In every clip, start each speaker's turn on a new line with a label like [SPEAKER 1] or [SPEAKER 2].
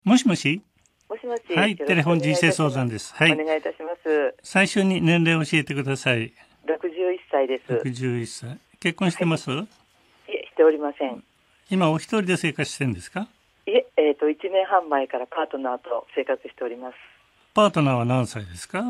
[SPEAKER 1] もしもし。
[SPEAKER 2] もしもし。
[SPEAKER 1] はい、テレフォン人生相談です。はい。
[SPEAKER 2] お願いいたします。
[SPEAKER 1] 最初に年齢を教えてください。
[SPEAKER 2] 61歳です。
[SPEAKER 1] 61歳。結婚してます？
[SPEAKER 2] いえ、しておりません。
[SPEAKER 1] 今お一人で生活してるんですか？
[SPEAKER 2] いえ、1年半前からパートナーと生活しております。
[SPEAKER 1] パートナーは何歳ですか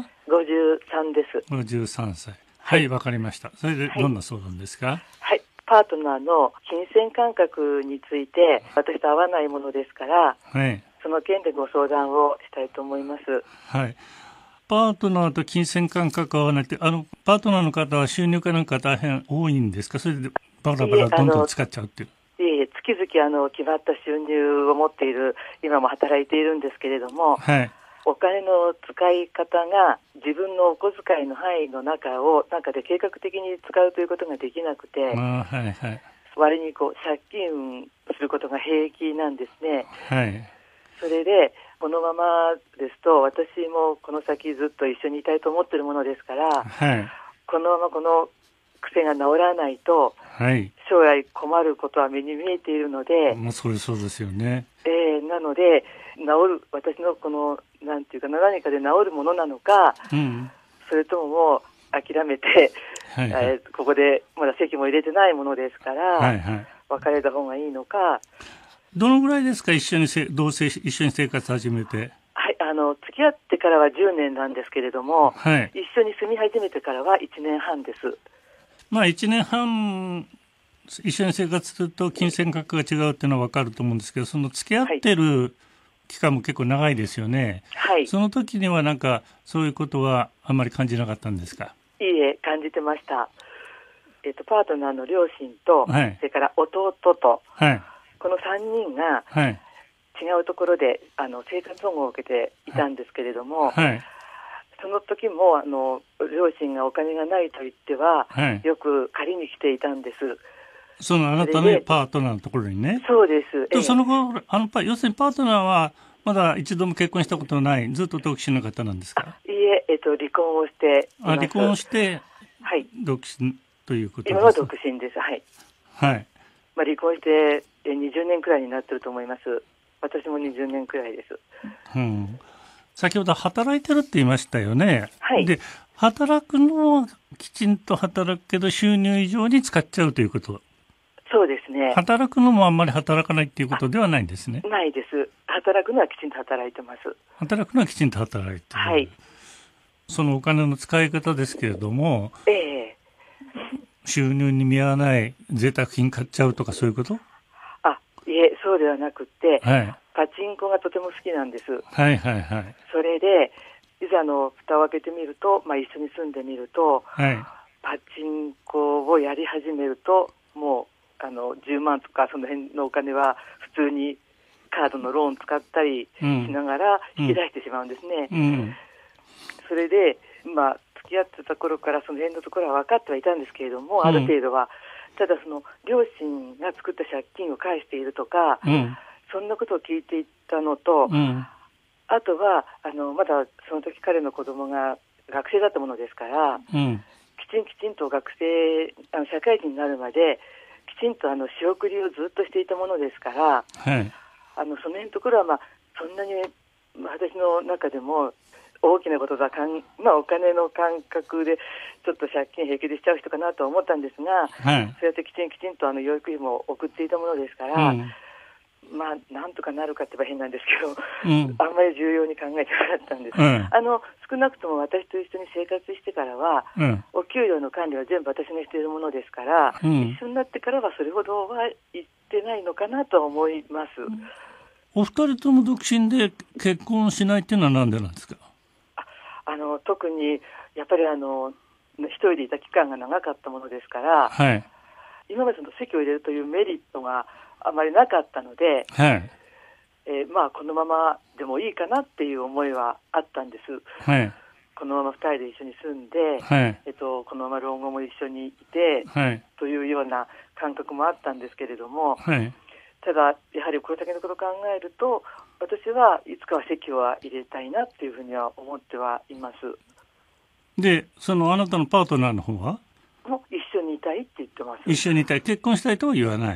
[SPEAKER 2] 53です。
[SPEAKER 1] ？53歳。はい、わかりました。それでどんな相談ですか？
[SPEAKER 2] はい。パートナーの金銭感覚について、私と合わないものですから、
[SPEAKER 1] はい。
[SPEAKER 2] その件でご相談をしたいと思います。
[SPEAKER 1] はい。パートナーと金銭感覚が合わないって、パートナーの方は収入かなんか大変多いんですか？それでバラバラどんどん使っちゃうっていう。
[SPEAKER 2] 月々決まった収入を持っている、今も働いているんですけれども、
[SPEAKER 1] はい。
[SPEAKER 2] お金の使い方が自分のお小遣いの範囲の中で計画的に使うということができなくて、
[SPEAKER 1] はいはい。
[SPEAKER 2] 割に借金することが平気なんですね。
[SPEAKER 1] はい。
[SPEAKER 2] それでこのままですと、私もこの先ずっと一緒にいたいと思っているものですから、
[SPEAKER 1] はい。
[SPEAKER 2] このままこの癖が治らないと、
[SPEAKER 1] はい。
[SPEAKER 2] 将来困ることは目に見えているので、
[SPEAKER 1] もうそれそうですよね。
[SPEAKER 2] なので私のこのなんていうか何かで治るものなのか、
[SPEAKER 1] うん。
[SPEAKER 2] それとももう諦めて、
[SPEAKER 1] はいはい。
[SPEAKER 2] ここでまだ籍も入れてないものですから、
[SPEAKER 1] はいはい。
[SPEAKER 2] 別れた方がいいのか。
[SPEAKER 1] どのぐらいですか？一緒に一緒に生活始めて。
[SPEAKER 2] はい、付き合ってからは10年なんですけれども、
[SPEAKER 1] はい。
[SPEAKER 2] 一緒に住み始めてからは1年半です。
[SPEAKER 1] まあ1年半一緒に生活すると金銭感覚が違うっていうのは分かると思うんですけど、その付き合ってる期間も結構長いですよね。
[SPEAKER 2] はい。
[SPEAKER 1] その時にはなんかそういうことはあんまり感じなかったんですか？
[SPEAKER 2] いいえ、感じてました。パートナーの両親と、
[SPEAKER 1] はい。
[SPEAKER 2] それから弟と、
[SPEAKER 1] はい。
[SPEAKER 2] この3人が
[SPEAKER 1] はい。
[SPEAKER 2] 違うところで生活保護を受けていたんですけれども、
[SPEAKER 1] はい。
[SPEAKER 2] その時も両親がお金がないと言っては、
[SPEAKER 1] はい。
[SPEAKER 2] よく借りに来ていたんです。
[SPEAKER 1] そのあなたのパートナーのところにね。
[SPEAKER 2] そうです。
[SPEAKER 1] とその後、要するにパートナーはまだ一度も結婚したことのない、ずっと独身の方なんですか？
[SPEAKER 2] いいえ、離婚をしています。
[SPEAKER 1] 離婚して、
[SPEAKER 2] はい。
[SPEAKER 1] 独身ということです。
[SPEAKER 2] 今は独身です。はい。
[SPEAKER 1] はい。
[SPEAKER 2] 離婚して20年くらいになってると思います。私も20年くらいです。
[SPEAKER 1] うん。先ほど働いてるって言いましたよね。
[SPEAKER 2] はい。
[SPEAKER 1] で、働くのはきちんと働くけど収入以上に使っちゃうということ。
[SPEAKER 2] そうですね。
[SPEAKER 1] 働くのもあんまり働かないっていうことではないんですね。
[SPEAKER 2] ないです。働くのはきちんと働いてます。
[SPEAKER 1] 働くのはきちんと働いている。
[SPEAKER 2] はい。
[SPEAKER 1] そのお金の使い方ですけれども、
[SPEAKER 2] ええ。
[SPEAKER 1] 収入に見合わない贅沢品買っちゃうとかそういうこと？
[SPEAKER 2] いえ、そうではなくて、
[SPEAKER 1] はい。
[SPEAKER 2] パチンコがとても好きなんです。
[SPEAKER 1] はいはいはい。
[SPEAKER 2] それで、いざ蓋を開けてみると、一緒に住んでみると、
[SPEAKER 1] はい。
[SPEAKER 2] パチンコをやり始めると、もう、10万とかその辺のお金は普通にカードのローン使ったりしながら引き出してしまうんですね。
[SPEAKER 1] うん。
[SPEAKER 2] それで、付き合ってた頃からその辺のところは分かってはいたんですけれども、ある程度は。ただ両親が作った借金を返しているとか、そんなことを聞いていったのと、あとはまだその時彼の子供が学生だったものですから、きちんと社会人になるまできちんと仕送りをずっとしていたものですから、
[SPEAKER 1] はい。
[SPEAKER 2] その辺のところはそんなに私の中でも大きなことだお金の感覚でちょっと借金平気でしちゃう人かなと思ったんですが、
[SPEAKER 1] はい。
[SPEAKER 2] そうやってきちんと養育費も送っていたものですから、なんとかなるかって言えば変なんですけど、あんまり重要に考えてなかったんです。少なくとも私と一緒に生活してからは、お給料の管理は全部私がしているものですから、一緒になってからはそれほどは言ってないのかなと思います。
[SPEAKER 1] お二人とも独身で結婚しないっていうのはなんでなんですか？
[SPEAKER 2] 特にやっぱり一人でいた期間が長かったものですから、
[SPEAKER 1] はい。
[SPEAKER 2] 今まで籍を入れるというメリットがあまりなかったので、
[SPEAKER 1] はい。
[SPEAKER 2] このままでもいいかなっていう思いはあったんです。
[SPEAKER 1] はい。
[SPEAKER 2] このまま2人で一緒に住んで、
[SPEAKER 1] はい。
[SPEAKER 2] このまま老後も一緒にいて、
[SPEAKER 1] はい。
[SPEAKER 2] というような感覚もあったんですけれども、
[SPEAKER 1] はい。
[SPEAKER 2] ただやはりこれだけのことを考えると、私はいつかは籍は入れたいなっていうふうには思ってはいます。
[SPEAKER 1] で、あなたのパートナーの方は？
[SPEAKER 2] もう一緒にいたいって言ってます。
[SPEAKER 1] 一緒にいたい。結婚したいとは言わない。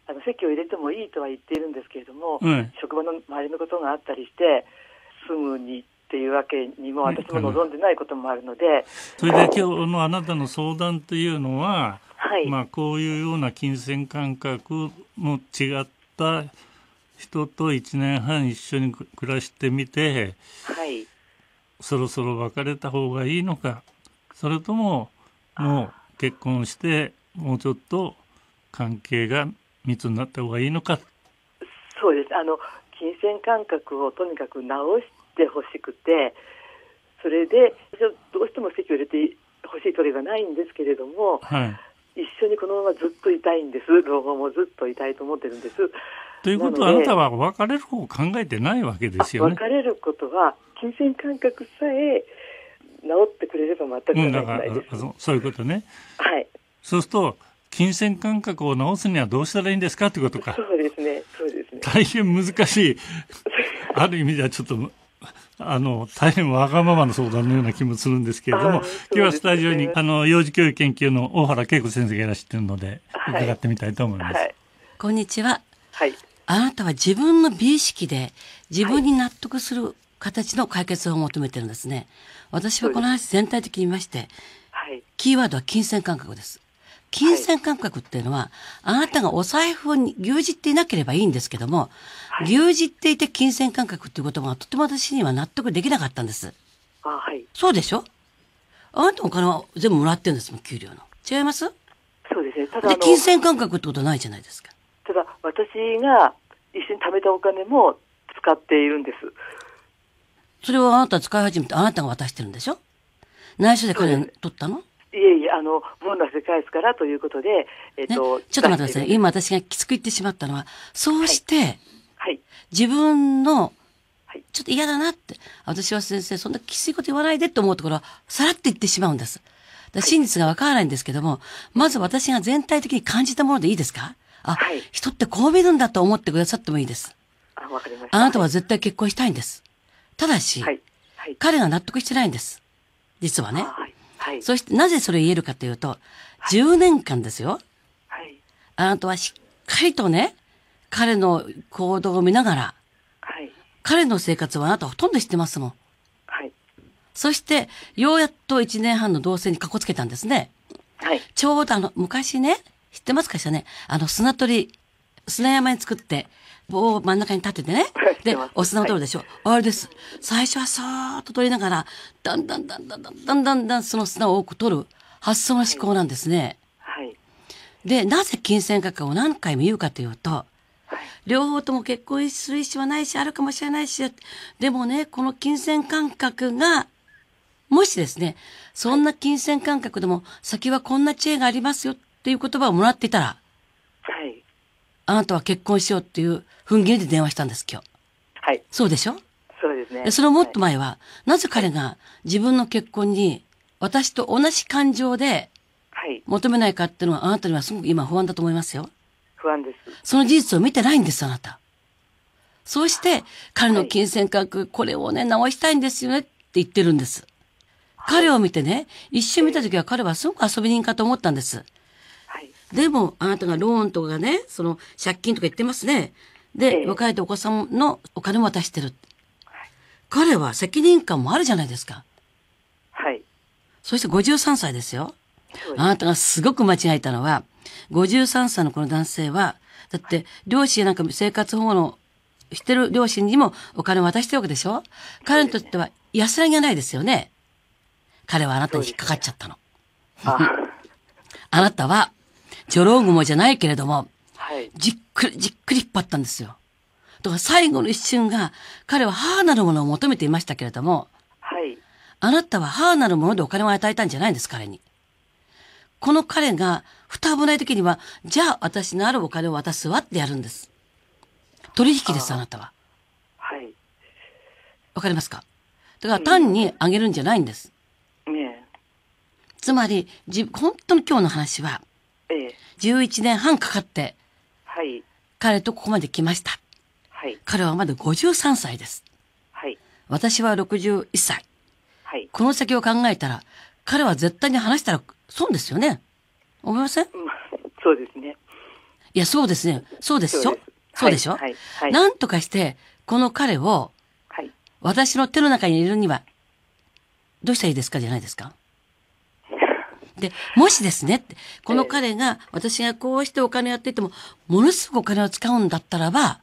[SPEAKER 2] 籍を入れてもいいとは言っているんですけれども、
[SPEAKER 1] うん、
[SPEAKER 2] 職場の周りのことがあったりしてすぐにっていうわけにも私も望んでないこともあるので、
[SPEAKER 1] それで今日のあなたの相談というのは、
[SPEAKER 2] はい、
[SPEAKER 1] こういうような金銭感覚の違った人と1年半一緒に暮らしてみて、
[SPEAKER 2] はい、
[SPEAKER 1] そろそろ別れた方がいいのか、それとももう結婚してもうちょっと関係が密になった方がいいのか。
[SPEAKER 2] そうです。金銭感覚をとにかく直してほしくて、それでどうしても籍を入れてほしい取りがないんですけれども、
[SPEAKER 1] はい、
[SPEAKER 2] 一緒にこのままずっといたいんです。老後もずっといたいと思ってるんです。
[SPEAKER 1] ということはあなたは別れる方を考えてないわけですよね。
[SPEAKER 2] 別れることは金銭感覚さえ治ってくれれば全く問題ないです。
[SPEAKER 1] そういうことね。
[SPEAKER 2] はい。
[SPEAKER 1] そうすると金銭感覚を直すにはどうしたらいいんですかってことか。
[SPEAKER 2] そうですね。そうですね。
[SPEAKER 1] 大変難しい。ある意味ではちょっと大変わがままな相談のような気もするんですけれども、今日はスタジオに幼児教育研究の大原恵子先生がいらっしゃっているので、伺ってみたいと思います。はい、
[SPEAKER 3] こんにちは。
[SPEAKER 2] はい。
[SPEAKER 3] あなたは自分の美意識で自分に納得する形の解決法を求めてるんですね。私はこの話全体的に言いまして、
[SPEAKER 2] はい、
[SPEAKER 3] キーワードは金銭感覚です。金銭感覚っていうのは、あなたがお財布を牛耳っていなければいいんですけども、牛耳っていて金銭感覚っていう言葉がとても私には納得できなかったんです。
[SPEAKER 2] はい。
[SPEAKER 3] そうでしょ？あなたのお金は全部もらってるんですもん、給料の。違います？
[SPEAKER 2] そうですね。ただ
[SPEAKER 3] で、金銭感覚ってことないじゃないですか。
[SPEAKER 2] ただ私が一緒に貯めたお金も使っているんです。
[SPEAKER 3] それをあなたが使い始めてあなたが渡してるんでしょ？内緒で彼に取ったの？
[SPEAKER 2] いえいえ、ボーナスで返すからということで、
[SPEAKER 3] ちょっと待ってください。今私がきつく言ってしまったのは、そうして、
[SPEAKER 2] はい、
[SPEAKER 3] 自分の、ちょっと嫌だなって、私は先生、そんなきついこと言わないでって思うところは、さらって言ってしまうんです。真実がわからないんですけども、まず私が全体的に感じたものでいいですか？人ってこう見るんだと思ってくださってもいいです。
[SPEAKER 2] わかりました。
[SPEAKER 3] あなたは絶対結婚したいんです。ただし、彼が納得してないんです。実はね。そしてなぜそれを言えるかというと、10年間ですよ。あなたはしっかりとね、彼の行動を見ながら、彼の生活はあなたはほとんど知ってますもん。そして、ようやっと1年半の同棲にかこつけたんですね。ちょうど昔ね、知ってますかしらね、砂山に作って、棒を真ん中に立ててね。で、お砂を取るでしょ。あれです。最初はそーっと取りながら、だんだんその砂を多く取る発想の思考なんですね。で、なぜ金銭感覚を何回も言うかというと、両方とも結婚する意思はないし、あるかもしれないし、でもね、この金銭感覚が、もしですね、そんな金銭感覚でも先はこんな知恵がありますよっていう言葉をもらっていたら、あなたは結婚しようっていう踏ん切りで電話したんです、今日。そうでしょ？
[SPEAKER 2] そうですね。
[SPEAKER 3] そのもっと前は、なぜ彼が自分の結婚に私と同じ感情で求めないかっていうのはあなたにはすごく今不安だと思いますよ。
[SPEAKER 2] 不安です。
[SPEAKER 3] その事実を見てないんです、あなた。そうして、彼の金銭感覚、これをね、直したいんですよねって言ってるんです。彼を見てね、一瞬見たときは彼はすごく遊び人かと思ったんです。でも、あなたがローンとかね、その借金とか言ってますね。で、若いお子さんのお金も渡してる。彼は責任感もあるじゃないですか。そして53歳ですよ。あなたがすごく間違えたのは、53歳のこの男性は、だって、両親なんか生活保護のしてる両親にもお金を渡してるわけでしょ？彼にとっては安らぎがないですよね。彼はあなたに引っかかっちゃったの。あなたは、女郎雲じゃないけれども、じっくり引っ張ったんですよ。だから最後の一瞬が、彼は母なるものを求めていましたけれども、あなたは母なるものでお金を与えたんじゃないんです、彼に。この彼が、ふた危ない時には、じゃあ私のあるお金を渡すわってやるんです。取引です、あなたは。わかりますか？だから単にあげるんじゃないんです。つまり、本当に今日の話は、11年半かかって、彼とここまで来ました。彼はまだ53歳です。私は61歳。この先を考えたら、彼は絶対に話したら損ですよね。思いません？
[SPEAKER 2] そうですね。
[SPEAKER 3] いや、そうですね。そうでしょ？そうでしょ？
[SPEAKER 2] はい。はい。
[SPEAKER 3] なんとかして、この彼を、
[SPEAKER 2] はい。
[SPEAKER 3] 私の手の中に入れるには、どうしたらいいですかじゃないですか。で、もしですねって、この彼が、私がこうしてお金やっていても、ものすごくお金を使うんだったらば、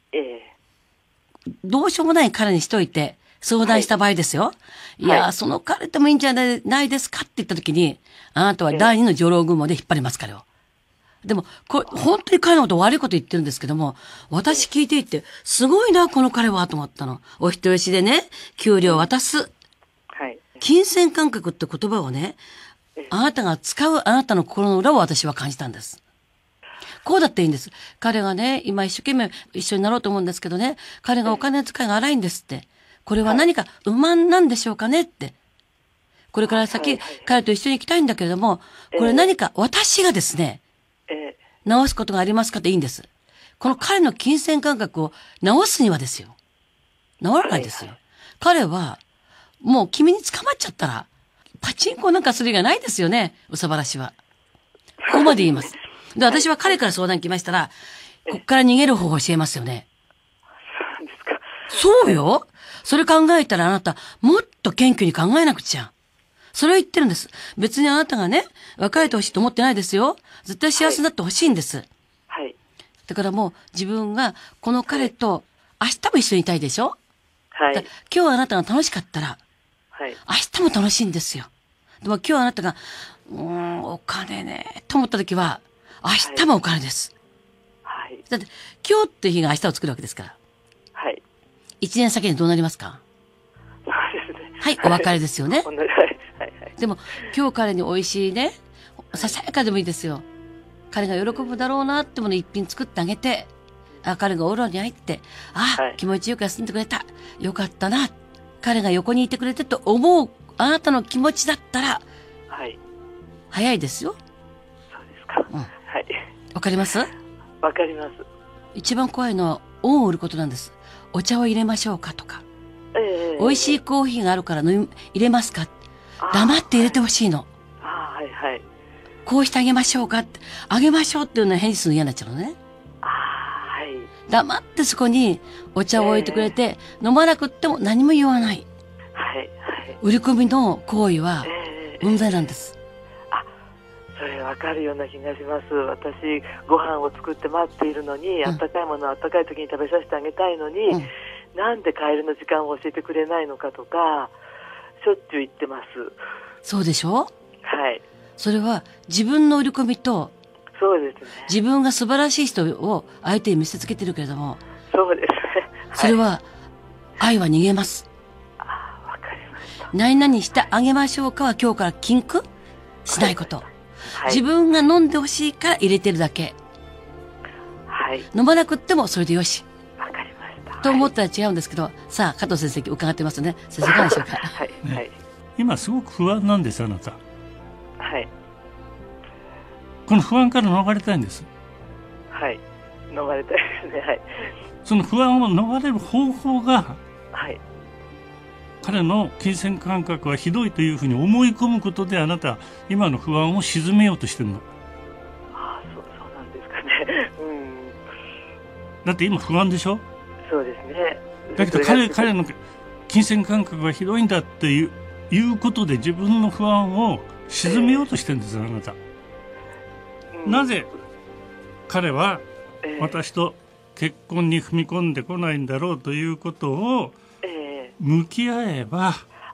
[SPEAKER 3] どうしようもない彼にしといて、相談した場合ですよ。いや、その彼でもいいんじゃないですかって言った時に、あなたは第二の女郎雲で引っ張ります、彼を。でも、本当に彼のこと悪いこと言ってるんですけども、私聞いていて、すごいな、この彼は、と思ったの。お人よしでね、給料渡す。
[SPEAKER 2] はい。
[SPEAKER 3] 金銭感覚って言葉をね、あなたが使うあなたの心の裏を私は感じたんです。こうだっていいんです。彼がね、今一生懸命一緒になろうと思うんですけどね、彼がお金の使いが荒いんですって。これは何か不満なんでしょうかねって。これから先、彼と一緒に行きたいんだけれども、これ何か私がですね、直すことがありますかっていいんです。この彼の金銭感覚を直すにはですよ。治らないですよ。彼は、もう君に捕まっちゃったら、パチンコなんかする以外ないですよね、うさばらしは。ここまで言います。で、私は彼から相談来ましたら、こっから逃げる方法を教えますよね。
[SPEAKER 2] そうですか。
[SPEAKER 3] そうよ。それ考えたらあなた、もっと謙虚に考えなくちゃ。それを言ってるんです。別にあなたがね、別れてほしいと思ってないですよ。絶対幸せになってほしいんです。
[SPEAKER 2] はい。
[SPEAKER 3] だからもう自分がこの彼と明日も一緒にいたいでしょ？
[SPEAKER 2] はい。
[SPEAKER 3] 今日あなたが楽しかったら、
[SPEAKER 2] はい。
[SPEAKER 3] 明日も楽しいんですよ。でも今日あなたが、お金ね、と思った時は、明日もお金です。
[SPEAKER 2] はい。
[SPEAKER 3] だって今日っていう日が明日を作るわけですから。
[SPEAKER 2] はい。
[SPEAKER 3] 一年先にどうなりますか？
[SPEAKER 2] そうですね。
[SPEAKER 3] はい、お別れですよね。
[SPEAKER 2] はい。はい。はい。
[SPEAKER 3] でも今日彼に美味しいね、ささやかでもいいですよ。彼が喜ぶだろうなってもの一品作ってあげて、彼がお風呂に入って、気持ちよく休んでくれた。よかったな。彼が横にいてくれてと思うあなたの気持ちだったら、
[SPEAKER 2] はい。
[SPEAKER 3] 早いですよ。
[SPEAKER 2] そうですか。はい。
[SPEAKER 3] わかります？
[SPEAKER 2] わかります。
[SPEAKER 3] 一番怖いのは恩を売ることなんです。お茶を入れましょうかとか。美味しいコーヒーがあるから入れますか？黙って入れてほしいの。
[SPEAKER 2] はいはい。
[SPEAKER 3] こうしてあげましょうかって。あげましょうっていうのは変にするの嫌になっちゃうのね。
[SPEAKER 2] はい。
[SPEAKER 3] 黙ってそこにお茶を置いてくれて、飲まなくっても何も言わない。
[SPEAKER 2] はいはい。
[SPEAKER 3] 売り込みの行為は問題なんです。
[SPEAKER 2] それわかるような気がします。私、ご飯を作って待っているのに、あったかいものをあったかい時に食べさせてあげたいのに、なんで帰りの時間を教えてくれないのかとか、しょっちゅう言ってます。
[SPEAKER 3] そうでしょ？
[SPEAKER 2] はい。
[SPEAKER 3] それは自分の売り込みと、
[SPEAKER 2] そうですね。
[SPEAKER 3] 自分が素晴らしい人を相手に見せつけてるけれども、
[SPEAKER 2] そうですね。
[SPEAKER 3] それは、愛は逃げます。
[SPEAKER 2] わかりました。
[SPEAKER 3] 何々してあげましょうかは今日から禁句しないこと。
[SPEAKER 2] はい、
[SPEAKER 3] 自分が飲んでほしいから入れてるだけ。
[SPEAKER 2] はい。
[SPEAKER 3] 飲まなくってもそれでよし。
[SPEAKER 2] わかりました。
[SPEAKER 3] と思ったら違うんですけど、さあ、加藤先生伺ってますね。先生いかがでしょうか？
[SPEAKER 2] はい、はい。
[SPEAKER 1] 今すごく不安なんです、あなた。
[SPEAKER 2] はい。
[SPEAKER 1] この不安から逃れたいんです。
[SPEAKER 2] はい。逃れたいですね。はい。
[SPEAKER 1] その不安を逃れる方法が、
[SPEAKER 2] はい。
[SPEAKER 1] 彼の金銭感覚はひどいというふうに思い込むことで、あなた今の不安を鎮めようとしてるの。
[SPEAKER 2] そうなんですかね。
[SPEAKER 1] だって今不安でしょ？
[SPEAKER 2] そうですね。
[SPEAKER 1] だけど彼の金銭感覚がひどいんだっていうことで自分の不安を鎮めようとしてるんですよ、あなた。なぜ彼は私と結婚に踏み込んでこないんだろうということを向き合えば、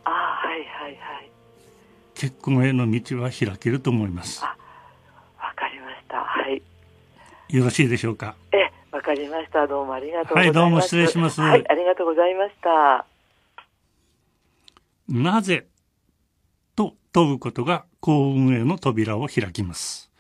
[SPEAKER 1] 結婚への道は開けると思います。
[SPEAKER 2] わかりました。はい。
[SPEAKER 1] よろしいでしょうか？
[SPEAKER 2] わかりました。どうもありがとうございます。
[SPEAKER 1] はい、どうも失礼します。
[SPEAKER 2] はい、ありがとうございました。
[SPEAKER 1] なぜと問うことが幸運への扉を開きます。